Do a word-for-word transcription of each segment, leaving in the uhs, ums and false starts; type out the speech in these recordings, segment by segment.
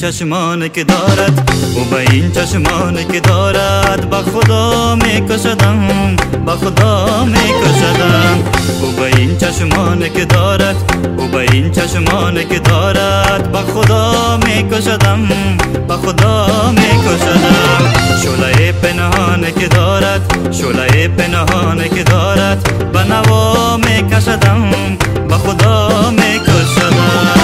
چشمانی که دارد او به این چشمانی که دارد با خدا میکشدم با خدا میکشدم او به این چشمانی که دارد او به این چشمانی که دارد با خدا میکشدم با خدا میکشدم شعله پنهانی که دارد شعله پنهانی که دارد به نوا میکشدم با خدا میکشدم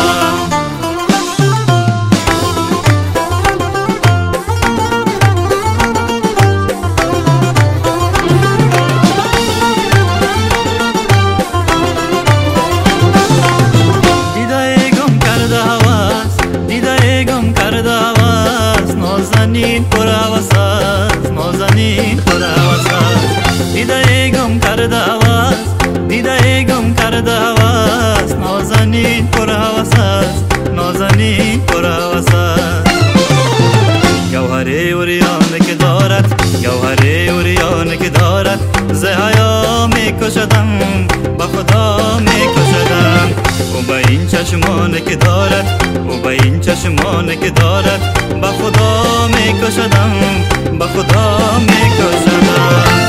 نازنین پر هوس است نازنین پر هوس است دیده گم کرده هوس دیده گم کرده هوس نازنین پر هوس است نازنین پر هوس است گوهر اوریان که دارد گوهر اوریان که دارد ز حیا میکشدم با خدا میکشدم او به این چشمانی که دارد او به این چشمانی که دارد با خدا میکشدم با خدا میکشدم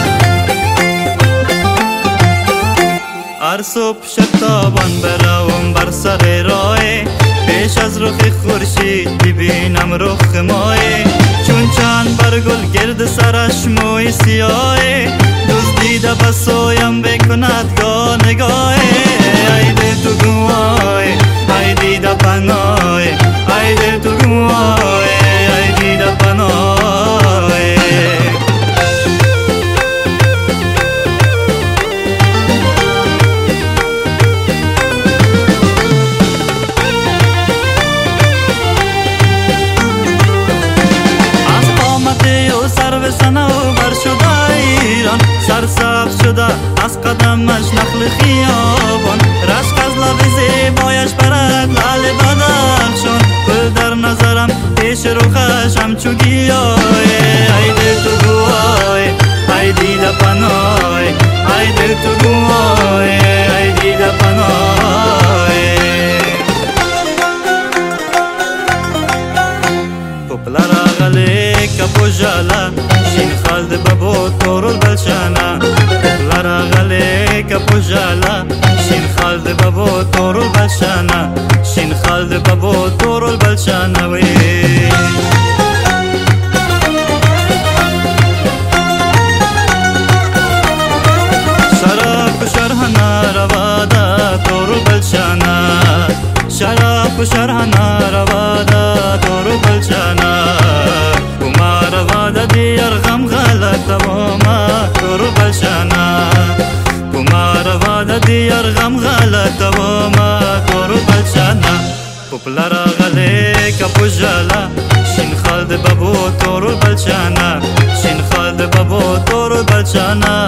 هر صبح شتابان بروم بر سر راه پیش از رخ خورشید ببینم رخ ماه چون چند بر گل گرد سرش موی سیاه دزدیده بسویم بکند گاه نگاه ای دل تو گوای ای دیده پناه ای دل تو گوای ای دیده پناه سنو بر شده ایران سرسبز شده از قدمش نخل خیابان رشک از لب زیبایش برد لعل بدخشان گل در نظرم پیش رخش همچو گیاه ای دل تو گوای ای دیده پناه ای دل تو گوای ای دیده پناه پپلر آغلی کپو جالا شین خالد بابو تورول بلشانا پپلر آغلی کپو جالا شین خالد بابو تورول بلشانا شین خالد بابو تورول بلشانا وی شراب شرحنا روادا تورول بلشانا شراب شرحنا روادا تورول بلشانا دیار غم غلط وما تورو بلشانا کمار واد دیار غم غلط وما تورو بلشانا پپلر آغلی کپو جالا شین خالد بابو تورو بلشانا شین خالد بابو تورو بلشانا